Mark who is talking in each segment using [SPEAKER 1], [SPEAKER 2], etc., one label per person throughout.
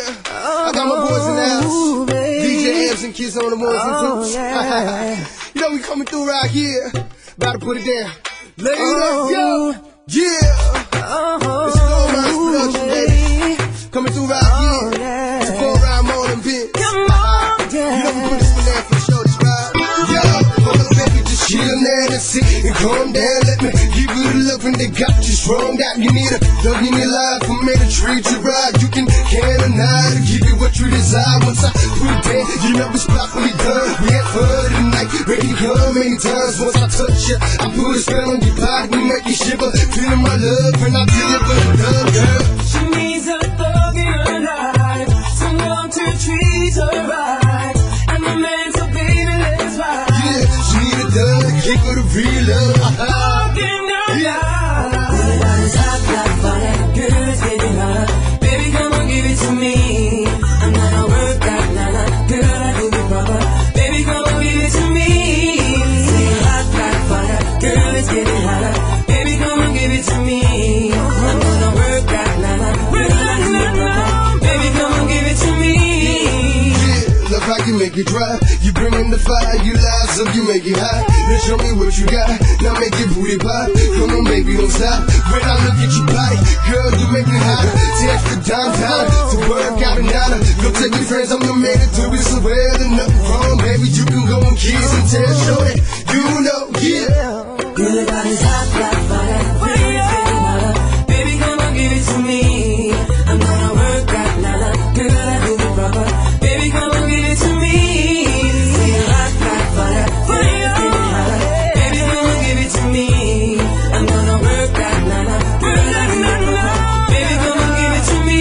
[SPEAKER 1] I got my boys in the house. DJ Amps and Kids on the ones and twos. You know we coming through right here. About to put it down. Ladies, let's go. Yeah. It's Gold Minds Production, baby. Coming through right here. It's a 4-rhyme morning bit. You know we put this one down for the show, this ride. Yeah. Hold up, baby, just chill there and sit and calm down. Let me give you the love when they got you strong out. You need a love in your life for me to treat you right. You can canonize to give you what you desire. Once I put it down, you know it's properly done. We had fun tonight, ready to come many times. Once I touch you, I put a spell on your body, we make you shiver. Feeling my love when I deliver the love, girl.
[SPEAKER 2] She needs a thug in her life, someone to treat her right, and the man so baby let's ride.
[SPEAKER 1] Yeah, she need a dog to give her the real love.
[SPEAKER 2] Thug in her life. Everybody's hot like fire, girl is getting hotter. Baby come on give it to me. I'm not a work that nana, girl I do it proper. Baby come on give it to me. Say hot like fire, girl is getting hotter. Baby come on give it to me. I'm gonna work that nana, girl I do it proper. Baby come on give it to me.
[SPEAKER 1] Yeah, love how you make it dry. You bring in the fire, you lies up, you make it hot. Then show me what you got, now make your booty pop. Come on baby, don't stop. When I look at your body, girl, you make me hotter. Text the downtown to work out and out. Go take your friends, I'm the man to do it so well. And nothing wrong, baby, you can go and kiss and tell, show that you know, yeah.
[SPEAKER 2] Girl, your body's hot like fire, girl, it's getting hotter. Baby, come on, give it to me. I'm gonna work that nana, girl, I do it proper. Baby, come on, give it to me. Say you're hot like fire, girl, it's getting hotter. Baby, come on, give it to me. I'm gonna work that nana, girl, I do it proper. Baby, come on, give it to me.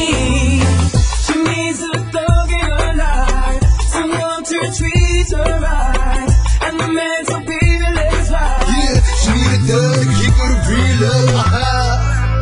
[SPEAKER 2] She needs a thug in her life, someone to treat her right, and the man so baby, let's ride.
[SPEAKER 1] Yeah, she need a dog to give her the real love.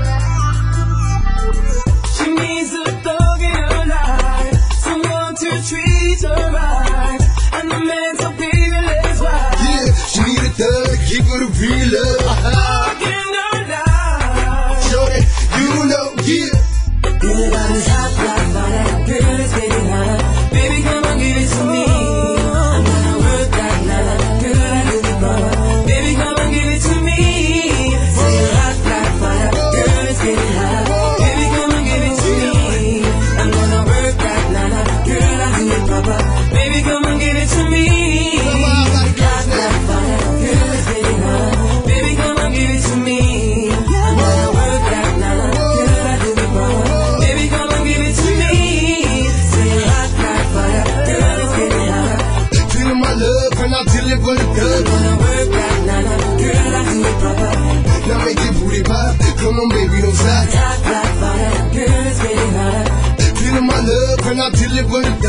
[SPEAKER 2] She needs a thug in her life, someone to treat her right, and the man so baby let's ride.
[SPEAKER 1] Yeah, she need a dog to give her the real love.
[SPEAKER 2] Thug in her life.
[SPEAKER 1] Show that you know, yeah.
[SPEAKER 2] Girl, your body's hot like fire, girl, it's getting hotter. Baby, come on, give it to me. I'm gonna work that nana, girl, I do it proper. Baby, come on, give it to me. Say you're hot like fire, girl, it's getting hotter. Baby, come on, give it to me. I'm gonna work that nana, girl, I do it proper. Baby, come on, give it to me. Hot like fire, girl, it's getting hotter. Baby, come on, give it to me. I'm gonna work that nana, girl, I do it proper. Baby, come on, give it to me. Say you're hot like fire, girl, it's getting hotter.
[SPEAKER 1] Feeling my love when I deliver the
[SPEAKER 2] I'm
[SPEAKER 1] dub.
[SPEAKER 2] gonna work that nana, girl, I do it proper.
[SPEAKER 1] Now make your booty pop. Come on baby, don't stop.
[SPEAKER 2] Hot like fire, girl, it's getting hotter.
[SPEAKER 1] Feeling my love when I deliver the